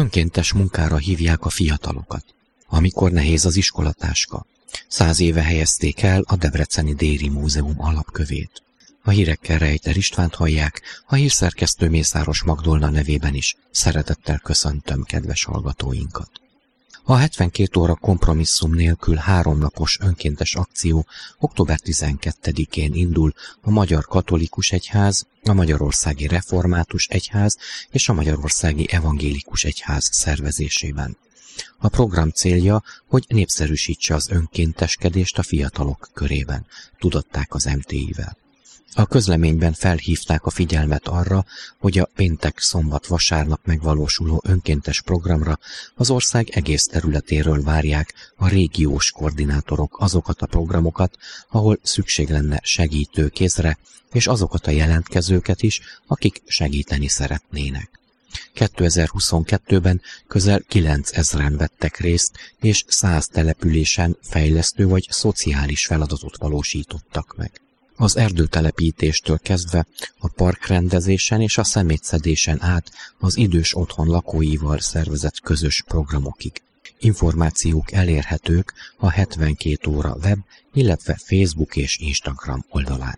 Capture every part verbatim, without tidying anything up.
Önkéntes munkára hívják a fiatalokat, amikor nehéz az iskolatáska. Száz éve helyezték el a Debreceni Déri Múzeum alapkövét. A hírekkel Rejter Istvánt hallják, a hírszerkesztő Mészáros Magdolna nevében is szeretettel köszöntöm kedves hallgatóinkat. A hetvenkét óra kompromisszum nélkül háromnapos önkéntes akció október tizenkettedikén indul a Magyar Katolikus Egyház, a Magyarországi Református Egyház és a Magyarországi Evangélikus Egyház szervezésében. A program célja, hogy népszerűsítse az önkénteskedést a fiatalok körében, tudatták az em té i-vel. A közleményben felhívták a figyelmet arra, hogy a péntek, szombat, vasárnap megvalósuló önkéntes programra az ország egész területéről várják a régiós koordinátorok azokat a programokat, ahol szükség lenne segítő kézre, és azokat a jelentkezőket is, akik segíteni szeretnének. kétezer-huszonkettőben közel kilencezren vettek részt, és száz településen fejlesztő vagy szociális feladatot valósítottak meg. Az erdőtelepítéstől kezdve a parkrendezésen és a szemétszedésen át az idős otthon lakóival szervezett közös programokig. Információk elérhetők a hetvenkét óra web, illetve Facebook és Instagram oldalán.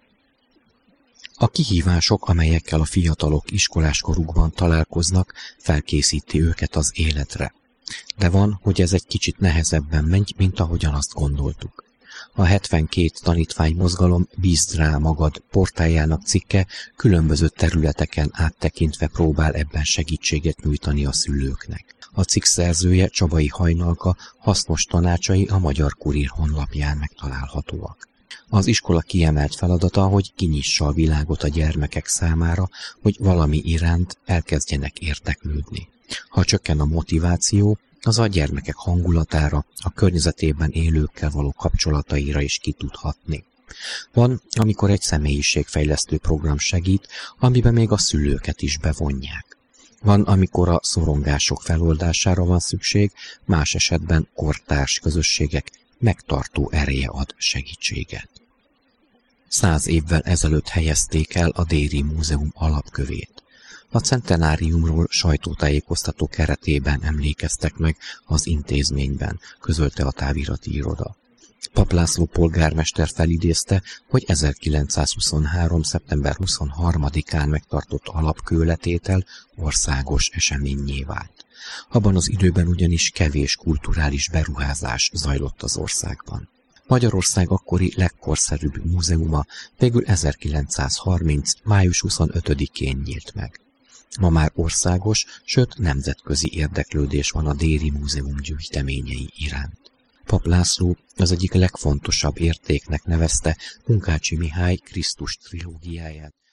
A kihívások, amelyekkel a fiatalok iskoláskorukban találkoznak, felkészíti őket az életre. De van, hogy ez egy kicsit nehezebben megy, mint ahogyan azt gondoltuk. A hetvenkét tanítvány mozgalom Bízd rá magad portáljának cikke különböző területeken áttekintve próbál ebben segítséget nyújtani a szülőknek. A cikk szerzője Csabai Hajnalka hasznos tanácsai a Magyar Kurír honlapján megtalálhatóak. Az iskola kiemelt feladata, hogy kinyissa a világot a gyermekek számára, hogy valami iránt elkezdjenek érdeklődni. Ha csökken a motiváció, az a gyermekek hangulatára, a környezetében élőkkel való kapcsolataira is ki tud hatni. Van, amikor egy személyiségfejlesztő program segít, amiben még a szülőket is bevonják. Van, amikor a szorongások feloldására van szükség, más esetben kortárs közösségek megtartó ereje ad segítséget. Száz évvel ezelőtt helyezték el a Déri Múzeum alapkövét. A centenáriumról sajtótájékoztató keretében emlékeztek meg az intézményben, közölte a távirati iroda. Pap László polgármester felidézte, hogy ezerkilencszázhuszonhárom. szeptember huszonharmadikán megtartott alapkőletétel országos eseménnyé vált. Abban az időben ugyanis kevés kulturális beruházás zajlott az országban. Magyarország akkori legkorszerűbb múzeuma végül ezerkilencszázharminc. május huszonötödikén nyílt meg. Ma már országos, sőt nemzetközi érdeklődés van a Déri Múzeum gyűjteményei iránt. Pap László az egyik legfontosabb értéknek nevezte Munkácsy Mihály Krisztus trilógiáját,